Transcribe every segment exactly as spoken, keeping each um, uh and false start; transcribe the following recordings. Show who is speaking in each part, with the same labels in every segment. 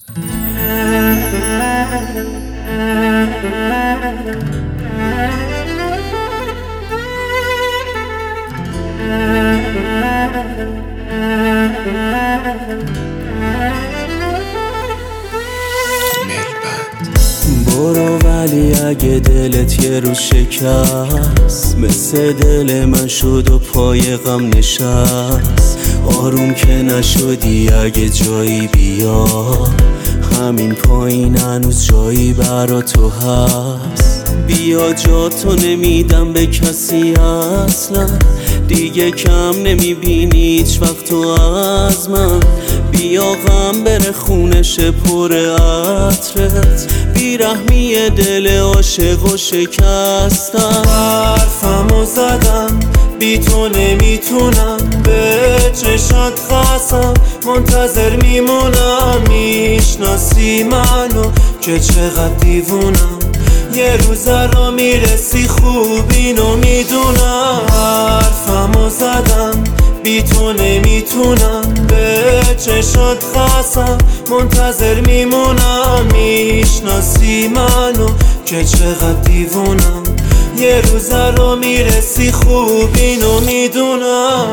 Speaker 1: برو ولی اگه دلت یه روز شکست مثل دل من شد و پای غم نشست، آروم که نشدی اگه جایی بیا، همین پایین هنوز جایی برا تو هست. بیا جاتو نمیدم به کسی اصلا، دیگه کم نمیبینی هیچ وقت تو از من. بیا غم بره خونش پر عطرت، بیرحمی دل عاشق و شکستم.
Speaker 2: حرفمو زدم بی تو نمیتونم، به چشات خستم منتظر میمونم. میشناسی منو که چقدر دیوونم، یه روز را میرسی خوب اینو میدونم. حرفمو زدم بی تو نمیتونم، به چشات خستم منتظر میمونم. میشناسی منو که چقدر دیوونم، یه روز را میرسی خوب اینو میدونم.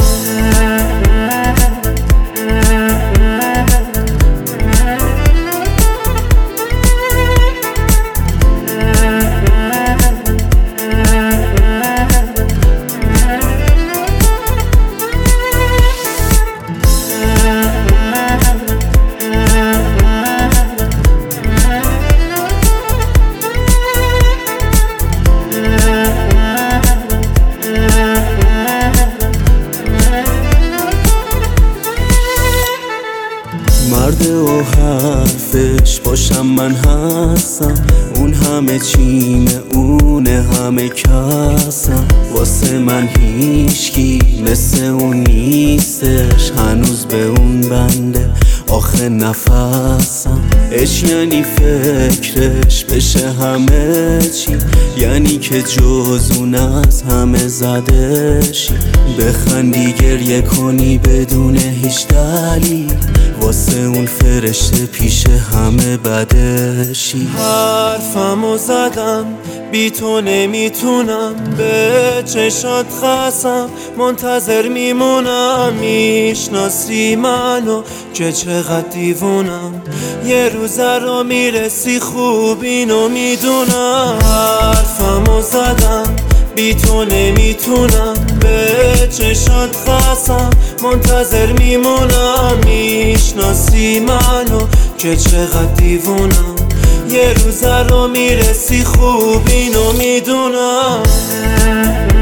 Speaker 1: مرد و حرفش باشم من هستم، اون همه چیمه اونه همه کسم. واسه من هیچکی مثل اون نیستش، هنوز به اون بنده آخه نفسم. اش یعنی فکرش بشه همه چی، یعنی که جز اون از همه زدشی. بخندی گریه کنی بدون هیچ دلیل، واسه اون فرشته پیش همه بدشی.
Speaker 2: حرفمو زدم بی تو نمیتونم، به چشات خستم منتظر میمونم. میشناسی منو که چقدر دیوونم، یه روز را میرسی خوب اینو میدونم. حرفمو زدم بی تو نمیتونم، به چشات خستم منتظر میمونم. میشناسی منو که چقدر دیوونم، یه روز را میرسی خوب اینو میدونم.